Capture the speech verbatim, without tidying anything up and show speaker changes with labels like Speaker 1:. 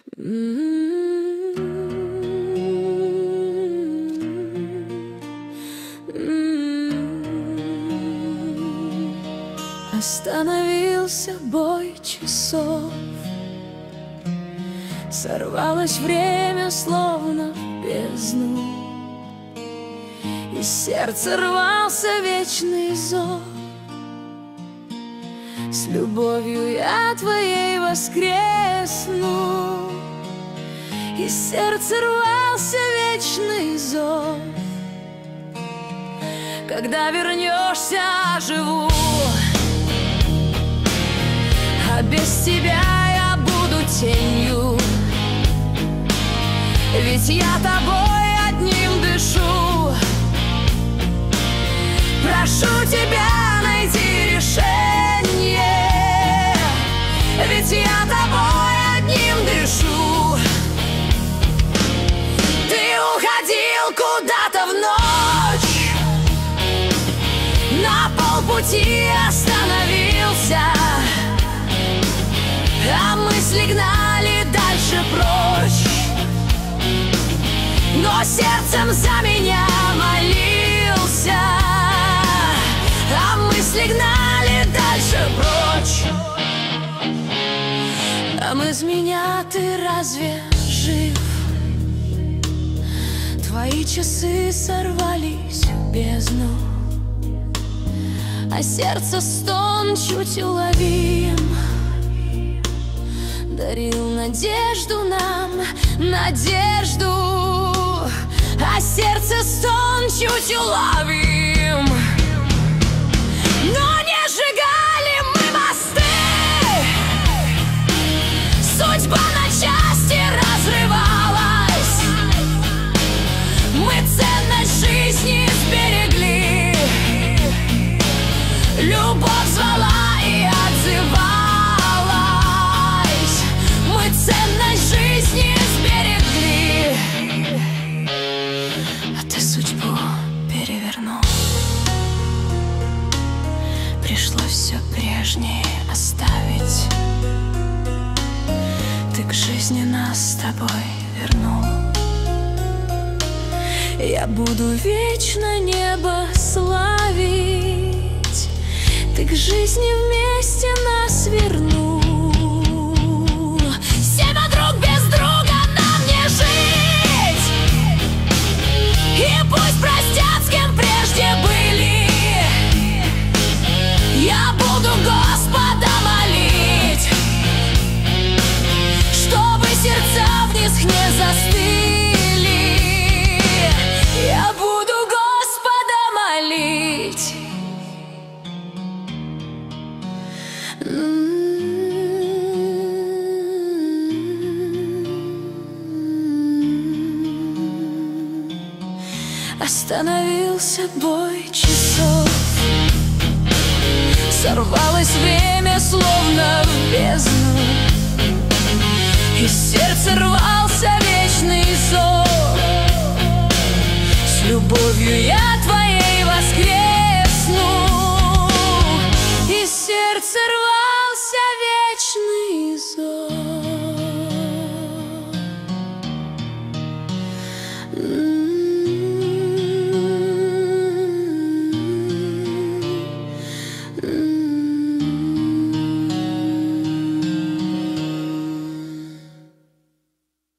Speaker 1: Остановился бой часов, сорвалось время, словно в бездну, из сердца рвался вечный зов. С любовью я твоей воскресну, из сердца рвался вечный зов. Когда вернешься, живу, а без тебя я буду тенью, ведь я тобой одним дышу. Прошу тебя найти решение, ведь я тобой одним дышу. Ты уходил куда-то в ночь, на полпути остановился, а мысли гнали дальше прочь. Но сердцем за меня молился, а мысли гнали дальше прочь. А без меня ты разве жив? Твои часы сорвались в бездну, а сердце стон чуть уловим дарил надежду нам, надежду, а сердце стон чуть уловим. Но не сжигали мы мосты, судьба на части разрывалась, мы ценность жизни сберегли, любовь звала и отзывалась, мы ценность жизни сберегли. А ты судьбу перевернул, пришлось все прежнее оставить. Ты к жизни нас с тобой вернул. Я буду вечно небо славить, ты к жизни вместе нас вернул. Семь друг без друга нам не жить, и пусть простят, с кем прежде были. Я буду Господа молить, чтобы сердца вниз не застыли. Я буду Господа молить. Остановился бой часов, сорвалось время, словно в бездну, из сердца рвался вечный зов. С любовью я